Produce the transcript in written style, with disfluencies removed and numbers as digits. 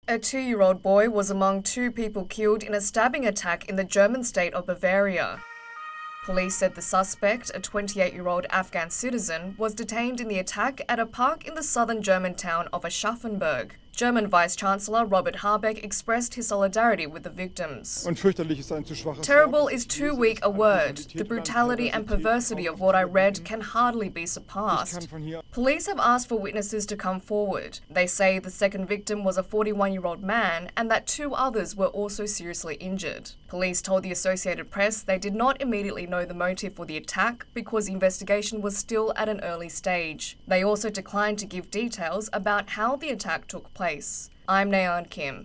A 2-year-old boy was among 2 people killed in a stabbing attack in the German state of Bavaria. Police said the suspect, a 28-year-old Afghan citizen, was detained in the attack at a park in the southern German town of Aschaffenburg. German Vice-Chancellor Robert Habeck expressed his solidarity with the victims. Terrible is too weak a word. The brutality and perversity of what I read can hardly be surpassed. Police have asked for witnesses to come forward. They say the second victim was a 41-year-old man and that 2 others were also seriously injured. Police told the Associated Press they did not immediately know the motive for the attack because the investigation was still at an early stage. They also declined to give details about how the attack took place. I'm Nayeon Kim.